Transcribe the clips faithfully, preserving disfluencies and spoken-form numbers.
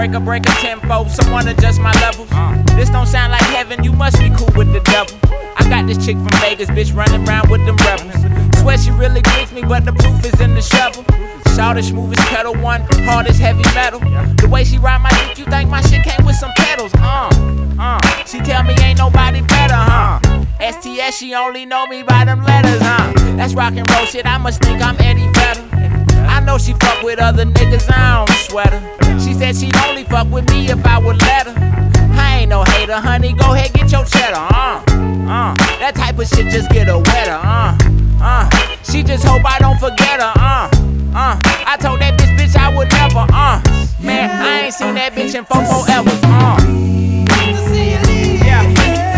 Break a break a tenfold, someone adjust my levels. This don't sound like heaven, you must be cool with the devil. I got this chick from Vegas, bitch, running around with them rebels. Swear she really digs me, but the proof is in the shovel. Shout as smooth as pedal one, hard as heavy metal. The way she ride my dick, you think my shit came with some pedals. Uh, uh. She tell me ain't nobody better, huh? S T S, she only know me by them letters, huh? That's rock and roll shit, I must think I'm Eddie Vedder. I know she fuck with other niggas, I don't sweat her. She said she'd only fuck with me if I would let her. I ain't no hater, honey, go ahead, get your cheddar, uh, uh. That type of shit just get her wetter, uh, uh. She just hope I don't forget her, uh, uh. I told that bitch, bitch, I would never, uh. Man, I ain't seen that bitch in four forever, uh. Yeah.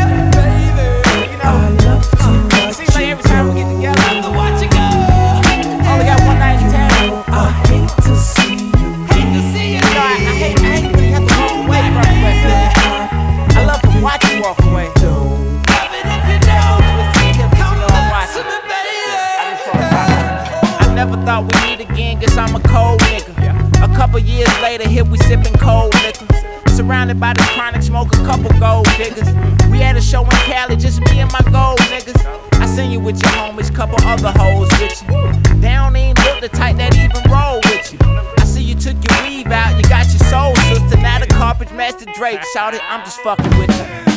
You know, uh, seems like every time we get together, I have to watch it go. Only got one night in town. I hate to see you. Hate to see you. You know, I, I hate, I hate when you have to walk away from me. I love to watch you walk away. Love it if you don't. Come back to me, baby. I never thought we'd meet again, guess I'm a cold nigga. A couple years later, here we sipping cold liquor. Surrounded by the chronic smoke, a couple gold diggers. We had a show in Cali, just me and my gold niggas. I seen you with your homies, couple other hoes with you. They don't even look the type that even roll with you. I see you took your weave out, you got your soul sister. Now the carpet match the Drake. Shout it, I'm just fucking with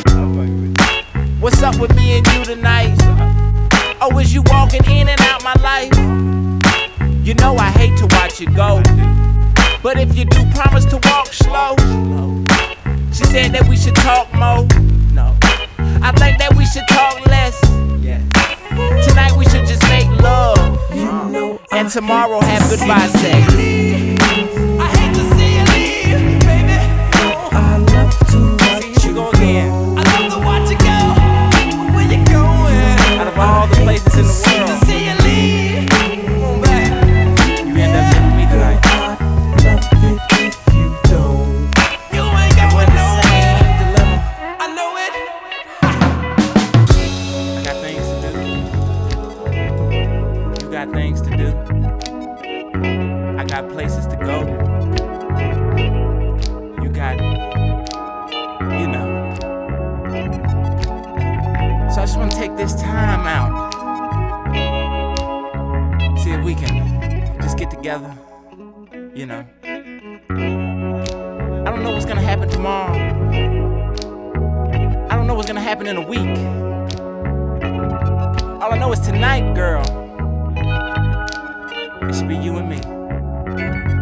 you. What's up with me and you tonight? Oh, is you walking in and out my life? You know I hate to watch you go, but if you do promise to walk slow. She said that we should talk more. No, I think that we should talk less. Tonight we should just make love, and tomorrow have goodbye sex. I hate to see you leave, baby. I love to watch you go again. I love to watch you go. Where you going? Out of all the places in the Hate world, to see you leave. Come on back. you end up with me tonight. I love it if you don't. You ain't going nowhere. I know it. I got things to do. You got things to do. I got places to go. You got, you know. So I just want to take this time out. See if we can just get together. You know. I don't know what's gonna happen tomorrow. I don't know what's gonna happen in a week. All I know is tonight, girl, it should be you and me.